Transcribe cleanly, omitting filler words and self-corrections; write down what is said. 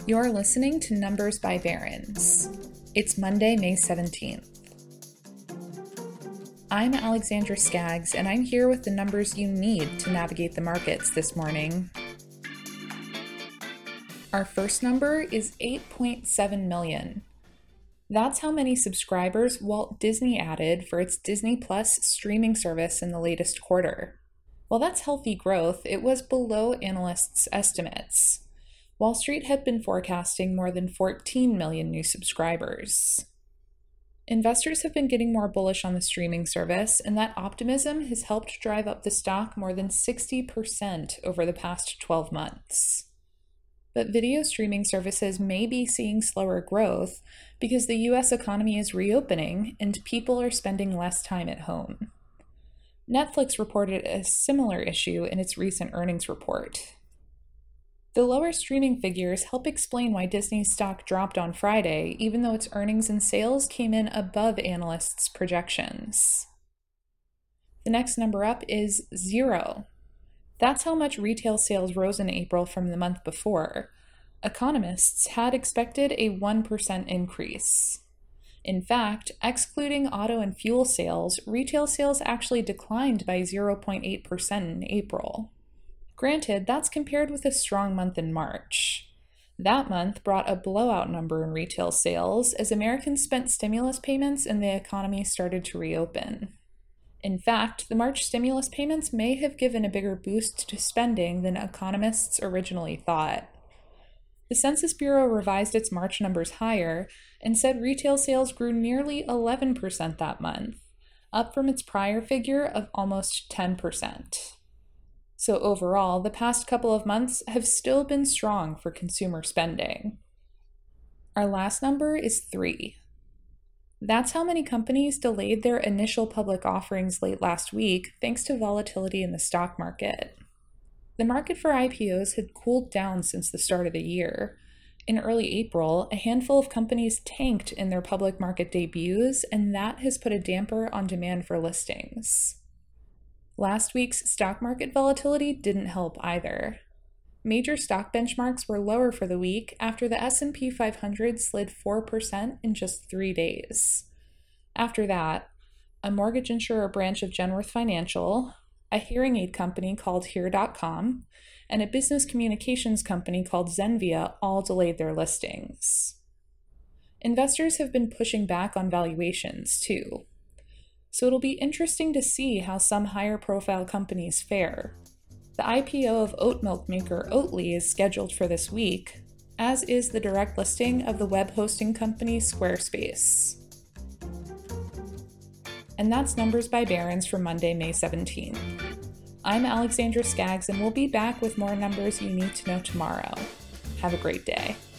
You're listening to Numbers by Barron's. It's Monday, May 17th. I'm Alexandra Skaggs, and I'm here with the numbers you need to navigate the markets this morning. Our first number is 8.7 million. That's how many subscribers Walt Disney added for its Disney Plus streaming service in the latest quarter. While that's healthy growth, it was below analysts' estimates. Wall Street had been forecasting more than 14 million new subscribers. Investors have been getting more bullish on the streaming service, and that optimism has helped drive up the stock more than 60% over the past 12 months. But video streaming services may be seeing slower growth because the US economy is reopening and people are spending less time at home. Netflix reported a similar issue in its recent earnings report. The lower streaming figures help explain why Disney's stock dropped on Friday, even though its earnings and sales came in above analysts' projections. The next number up is 0. That's how much retail sales rose in April from the month before. Economists had expected a 1% increase. In fact, excluding auto and fuel sales, retail sales actually declined by 0.8% in April. Granted, that's compared with a strong month in March. That month brought a blowout number in retail sales as Americans spent stimulus payments and the economy started to reopen. In fact, the March stimulus payments may have given a bigger boost to spending than economists originally thought. The Census Bureau revised its March numbers higher and said retail sales grew nearly 11% that month, up from its prior figure of almost 10%. So overall, the past couple of months have still been strong for consumer spending. Our last number is 3. That's how many companies delayed their initial public offerings late last week thanks to volatility in the stock market. The market for IPOs had cooled down since the start of the year. In early April, a handful of companies tanked in their public market debuts, and that has put a damper on demand for listings. Last week's stock market volatility didn't help either. Major stock benchmarks were lower for the week after the S&P 500 slid 4% in just 3 days. After that, a mortgage insurer branch of Genworth Financial, a hearing aid company called Here.com, and a business communications company called Zenvia all delayed their listings. Investors have been pushing back on valuations, too. So it'll be interesting to see how some higher-profile companies fare. The IPO of oat milk maker Oatly is scheduled for this week, as is the direct listing of the web hosting company Squarespace. And that's Numbers by Barron's for Monday, May 17th. I'm Alexandra Skaggs, and we'll be back with more numbers you need to know tomorrow. Have a great day.